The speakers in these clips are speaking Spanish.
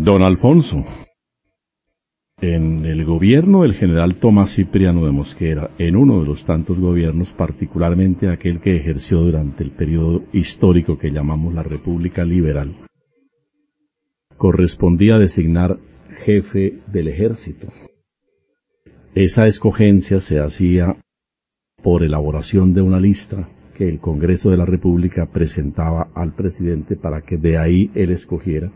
Don Alfonso, en el gobierno del general Tomás Cipriano de Mosquera, en uno de los tantos gobiernos, particularmente aquel que ejerció durante el periodo histórico que llamamos la República Liberal, correspondía designar jefe del ejército. Esa escogencia se hacía por elaboración de una lista que el Congreso de la República presentaba al presidente para que de ahí él escogiera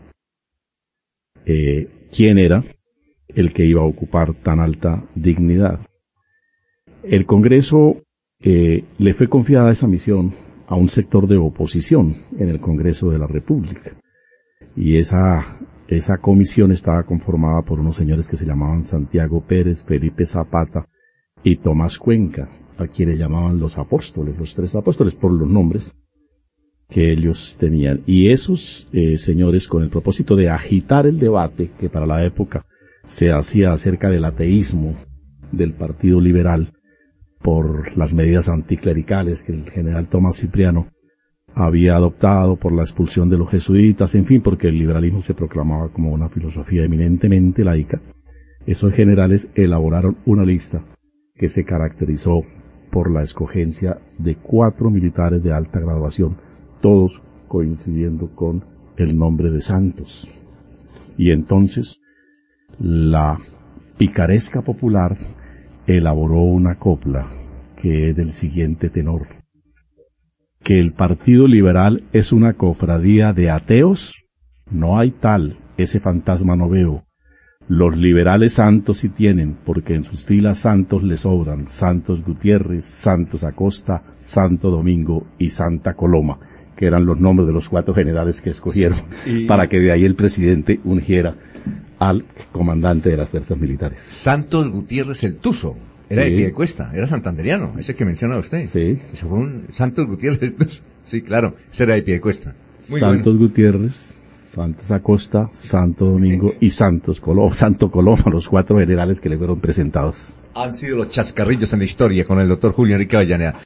quién era el que iba a ocupar tan alta dignidad. El Congreso le fue confiada esa misión a un sector de oposición en el Congreso de la República. Y esa comisión estaba conformada por unos señores que se llamaban Santiago Pérez, Felipe Zapata y Tomás Cuenca, a quienes llamaban los apóstoles, los tres apóstoles, por los nombres que ellos tenían. Y esos señores, con el propósito de agitar el debate que para la época se hacía acerca del ateísmo del Partido Liberal por las medidas anticlericales que el general Tomás Cipriano había adoptado, por la expulsión de los jesuitas, en fin, porque el liberalismo se proclamaba como una filosofía eminentemente laica, esos generales elaboraron una lista que se caracterizó por la escogencia de 4 militares de alta graduación, todos coincidiendo con el nombre de santos. Y entonces la picaresca popular elaboró una copla que es del siguiente tenor: que el Partido Liberal es una cofradía de ateos, no hay tal, ese fantasma no veo. Los liberales santos sí tienen, porque en sus filas santos les sobran: Santos Gutiérrez, Santos Acosta, Santo Domingo y Santa Coloma, que eran los nombres de los 4 generales que escogieron, para que de ahí el presidente ungiera al comandante de las fuerzas militares. Santos Gutiérrez el Tuzo, era de Piedecuesta, era santanderiano, ese que menciona usted. Sí. Ese fue un Santos Gutiérrez el Tuzo. Sí, claro, ese era de Piedecuesta. Muy Santos bueno. Gutiérrez, Santos Acosta, Santo Domingo y Santo Coloma, los 4 generales que le fueron presentados. Han sido los chascarrillos en la historia con el doctor Julio Enrique Avellaneda.